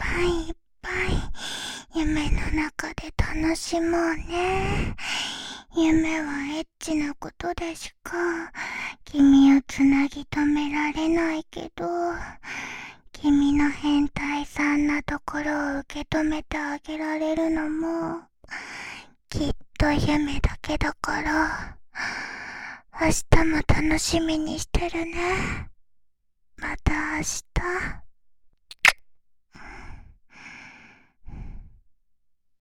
いっぱい夢の中で楽しもうね。夢はエッチなことでしか君をつなぎ止められないけど、君の変態さんなところを受け止めてあげられるのもきっと夢だけだから、明日も楽しみにしてるね。また明日。